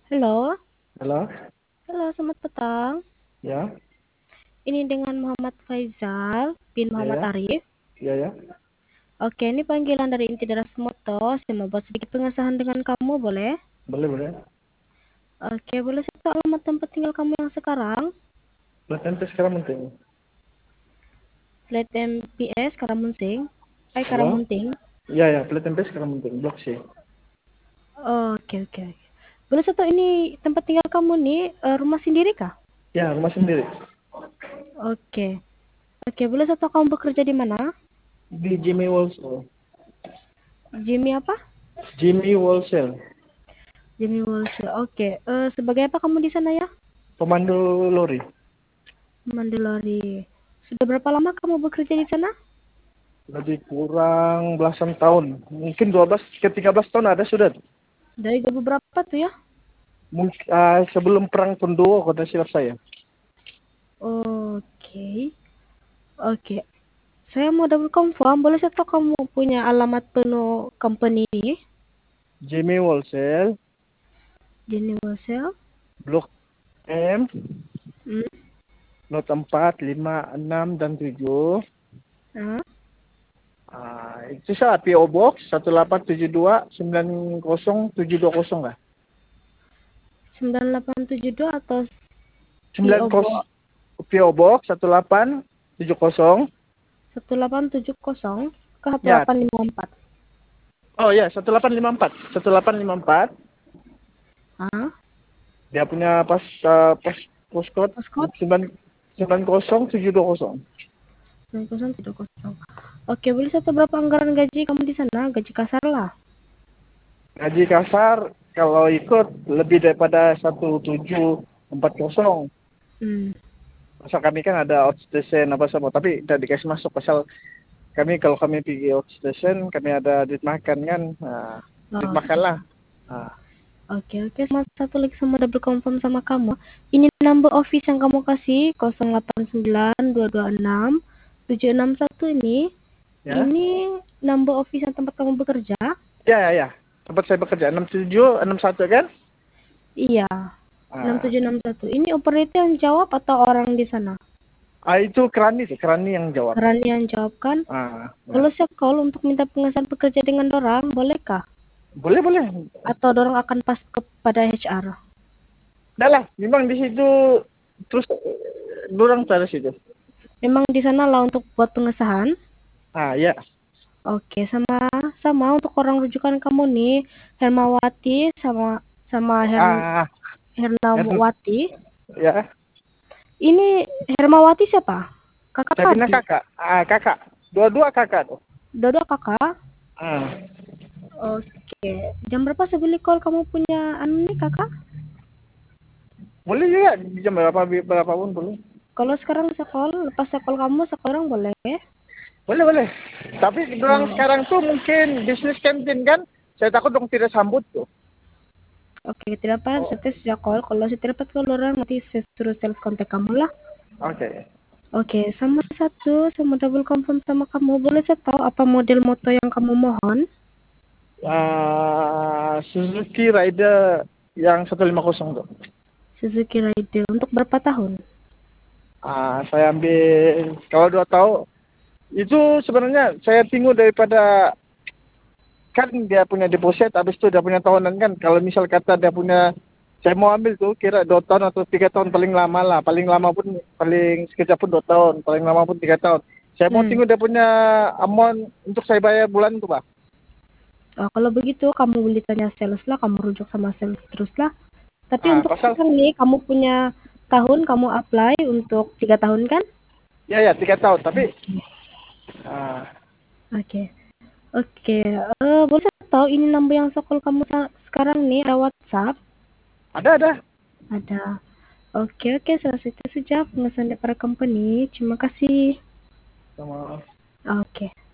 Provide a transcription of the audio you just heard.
Halo, Halo, halo, selamat petang. ya, Ini dengan Muhammad Faizal bin ya, Muhammad ya, Arif. ya, ya, Oke, ini panggilan dari inti Deras Moto. Saya mau buat sedikit pengesahan dengan kamu, boleh? boleh, boleh. Oke, boleh saya tahu alamat tempat tinggal kamu yang sekarang? Pelatihan tes sekarang penting. Flat MPS Karamunting. Apa? Karamunting. Ya, ya, pelatihan tes sekarang penting. Blok C. Oke, oke, oke. Boleh saya tahu ini tempat tinggal kamu nih rumah sendiri kah? Ya, rumah sendiri. Oke. Oke, boleh saya tahu kamu bekerja di mana? Di Jimmy Wholesale. Jimmy apa? Jimmy Wholesale. Jimmy Wholesale. Oke. Sebagai apa kamu di sana ya? Pemandu lori. Mandalori. Sudah berapa lama kamu bekerja di sana? Lebih kurang belasan tahun. Mungkin 12 ke 13 tahun ada sudah. Dari jam berapa tuh ya? Mungkin sebelum perang Penduo kota silap saya. Oke. Oke. Saya mau double confirm, boleh saya tahu kamu punya alamat penuh company ini? Jimmy Wholesale, Jenny Wholesale. Blok M, Hmm. lot 4, 5, 6, dan 7. Ah, Itu saya PO Box 1872 90720 lah. 9872 atau 9 PO kos Box PO Box 1870. 1870 ke Ya. 1854. Oh ya, 1854. 1854. Ah, Dia punya postcode postcode 90720. 9070. Oke, boleh saya tahu berapa anggaran gaji kamu di sana? Gaji kasar lah. Gaji kasar kalau ikut lebih daripada 1740. Hmm. Pasal kami kan ada outstation apa semua, tapi tidak dikasih masuk pasal kami kalau kami pergi outstation kami ada duit makan kan, duit makan Oke. lah. Nah, Oke, oke. Sama satu lagi sama double confirm sama kamu. Ini number office yang kamu kasih 089226 761 ini. ya, Ini number office yang tempat kamu bekerja? ya, ya, ya. Tempat saya bekerja 6761 kan? Iya, Ah, 6761. Ini operator yang jawab atau orang di sana? itu kerani yang jawab. Karena yang jawab kan. Ya. Kalau saya call untuk minta pengesahan pekerja dengan dorang, bolehkah? Boleh, boleh. Atau dorang akan pas kepada HR? Dah lah, memang di situ terus dorang taruh situ. Memang di sana lah untuk buat pengesahan. Ya. Oke, sama sama untuk orang rujukan kamu nih, Hermawati sama sama Ah, Hern- Hernawati. ya. Ini Hermawati siapa? Kakak Saya punya adik? kakak. Kakak. Dua-dua kakak tuh. Dua-dua kakak. Ah, Oke. Jam berapa saya boleh call kamu punya anu nih kakak? boleh juga di jam berapa pun boleh. Kalau sekarang saya call, lepas saya call kamu sekarang boleh? Boleh, boleh. Tapi dorang Oh, sekarang tuh mungkin bisnis kantin kan. Saya takut dong tidak sambut tuh. oke, tidak apa, Oh, saya call. Kalau saya tidak dapat call orang, nanti saya suruh sales kontak kamu lah. oke. Oke, sama satu, sama double confirm sama kamu. Boleh saya tahu apa model motor yang kamu mohon? Suzuki Rider yang 150 tuh. Suzuki Raider. Untuk berapa tahun? Saya ambil kalau 2 tahun itu sebenarnya saya tunggu daripada kan dia punya deposit habis itu dia punya tahunan kan. Kalau misal kata dia punya saya mau ambil tuh kira 2 tahun atau 3 tahun paling lama lah. Paling lama pun paling sekejap pun 2 tahun, paling lama pun 3 tahun. Saya mau Hmm. tunggu dia punya amount untuk saya bayar bulan tuh, Pak. Oh, kalau begitu kamu boleh tanya sales lah, kamu rujuk sama sales terus lah. Tapi untuk Pasal sekarang nih, kamu punya tahun, kamu apply untuk 3 tahun kan? ya, ya, 3 tahun tapi ah, Oke. Oke. Boleh saya tahu ini nomor yang sokol kamu sekarang nih, ada WhatsApp? ada. Ada. Oke, oke. Salah satu saja pengesahan para company. Terima kasih. Sama Oke.